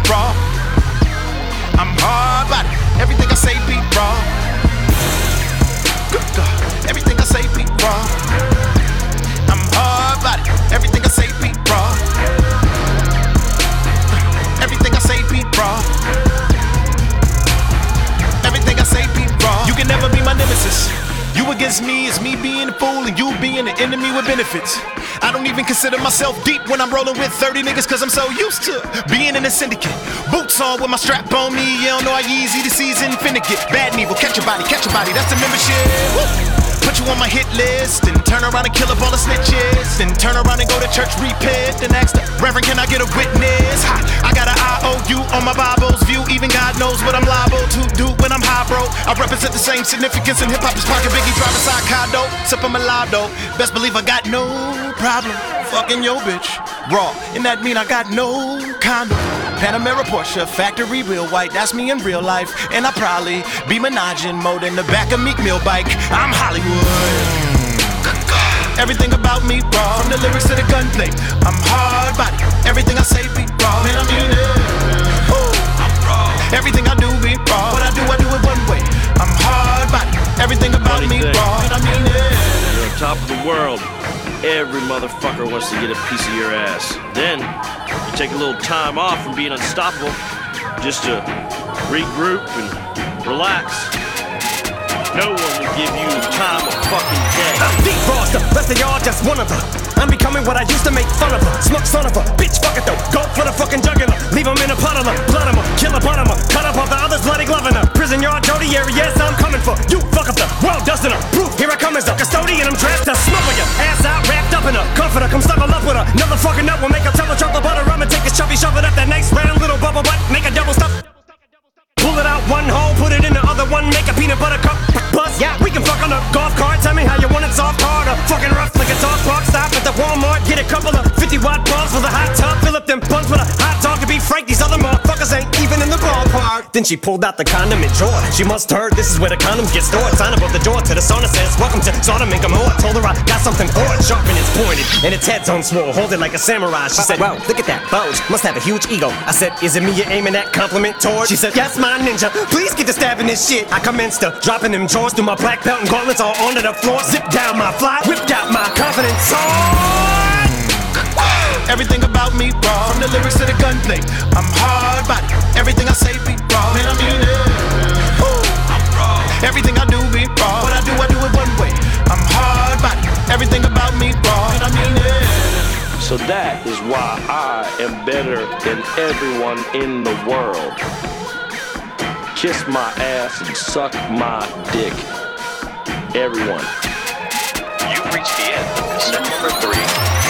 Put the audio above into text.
raw. I'm hard body, everything I say beat raw. Good God, everything I say beat raw. I'm hard body, everything I say beat raw. Everything I say beat raw. Everything I say beat raw. You can never be my nemesis. You against me is me being a fool and you being an enemy with benefits. I don't even consider myself deep when I'm rolling with 30 niggas, cause I'm so used to being in a syndicate. Boots on with my strap on me, you don't know how easy the season finna get. Bad and evil, catch a body, that's the membership. Woo! Put you on my hit list and turn around and kill up all the snitches. Then turn around and go to church, repent and ask the Reverend, can I get a witness? Ha! I got an IOU on my Bible's view. Even God knows what I'm liable to do when I'm high, bro. I represent the same significance in hip-hop as Parker Biggie driving side condo. Sippin' Milado, best believe I got no problem fucking your bitch raw. And that mean I got no condom. Panamera Porsche, factory real white, that's me in real life. And I probably be menaging mode in the back of Meek Mill bike. I'm Hollywood. Everything about me raw, from the lyrics to the gunplay. I'm hard body, everything I say be raw. Man, I mean it. Oh, I'm raw. Everything I do be raw. What I do it one way. I'm hard body, everything about me raw. Man, I mean it. You're on top of the world. Every motherfucker wants to get a piece of your ass. Then you take a little time off from being unstoppable just to regroup and relax. No one will give you the time of fucking day. I'm deep frost, the rest of y'all just one of them. I'm becoming what I used to make fun of her. Smoke son of a bitch, fuck it though. Go for the fucking juggernaut. Leave him in a puddle of blood him, kill up on him, cut up all the others bloody gloving her. Prison yard, Jody area, yes, I'm coming for you. Fuck up the world, dusting her. Proof, here I come as a custodian. I'm dressed to smother your ass out, wrapped up in a comforter. Come snuggle up with her. Another fucking nut will make a tub of chocolate butter. I'ma take his chubby, shove it up that nice round little bubble butt. Make a double stuff. Pull it out one hole, put it in the other one, make a peanut butter cup. Buzz, yeah, we can fuck on a golf cart. Tell me how you want it, soft hard or fucking rough like a dog park. Stop at the Walmart, get a couple of 50-watt balls with a hot tub. Fill up them buns with a hot dog. To be frank, these other motherfuckers ain't even in the ballpark. Then she pulled out the condom and drawer. She must heard this is where the condoms get stored. Sign above the door to the sauna says, welcome to Sodom and Gomorrah. Told her I got something for it, sharp and it's pointed, and its head's on swole. Hold it like a samurai. She said, wow, look at that bulge. Must have a huge ego. I said, is it me you're aiming that compliment toward? She said, yes, my ninja. Please get to stabbing this shit. I commenced to dropping them drawers through my black belt and gauntlets all onto the floor. Zip down my fly, whipped out my confidence sword. Everything about me raw, from the lyrics to the gunplay. I'm hard body, everything I say be raw. Man, I mean it. Oh, I'm raw. Everything I do be raw. What I do it one way. I'm hard body, everything about me raw. Man, I mean it. So that is why I am better than everyone in the world. Kiss my ass and suck my dick. Everyone. You've reached the end of cassette number 3.